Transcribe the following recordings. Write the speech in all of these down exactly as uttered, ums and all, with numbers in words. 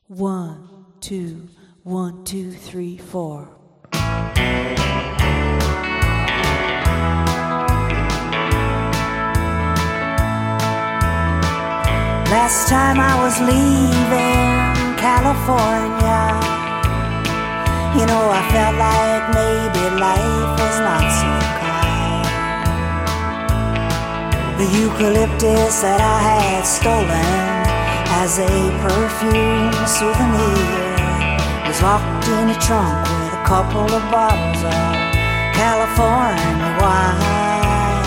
One, two, one, two, three, four. Last time I was leaving California, you know, I felt like maybe life was not so kind. The eucalyptus that I had stolen as a perfume souvenir was locked in a trunk with a couple of bottles of California wine.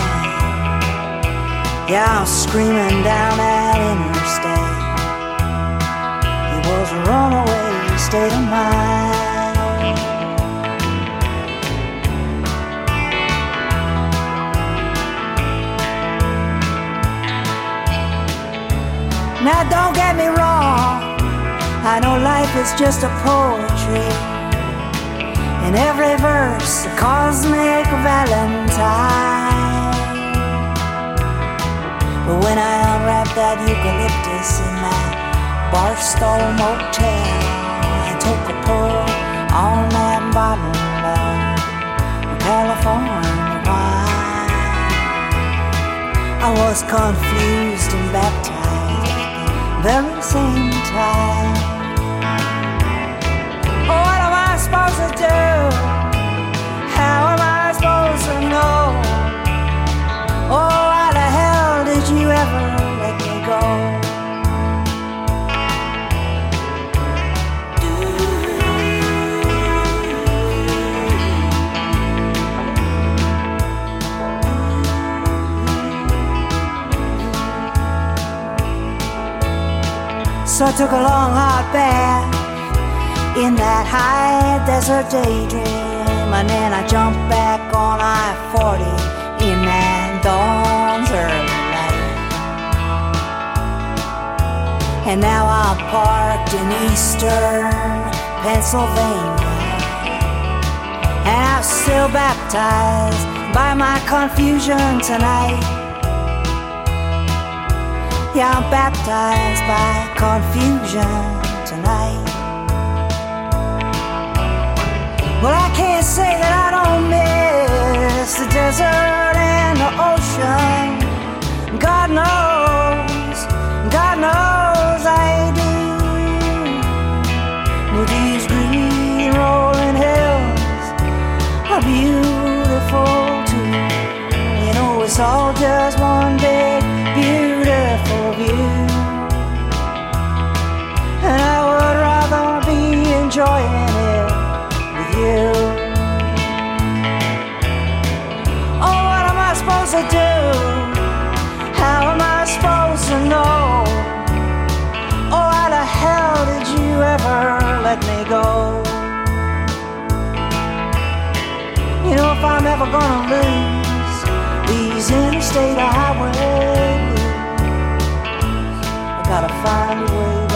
Yeah, I'm screaming down that interstate. It was a runaway state of mind. Now don't get me wrong, I know life is just a poetry, in every verse a cosmic valentine. But when I unwrapped that eucalyptus in that Barstow motel, I took a pull on that bottle of California wine. I was confused and baptized very same time. Oh, what am I supposed to do? How am I supposed to know? Oh, why the hell did you ever let me go? So I took a long hot bath in that high desert daydream, and then I jumped back on I forty in that dawn's early light. And now I'm parked in eastern Pennsylvania, and I'm still baptized by my confusion tonight. Yeah, I'm baptized by confusion tonight. Well, I can't say that I don't miss the desert and the ocean. God knows, God knows I do. Well, these green rolling hills are beautiful too. You know, it's all just one big beautiful view, and I would rather be enjoying it with you. Oh, what am I supposed to do? How am I supposed to know? Oh, why the hell did you ever let me go? You know, if I'm ever gonna lose these interstate highways, gotta find a way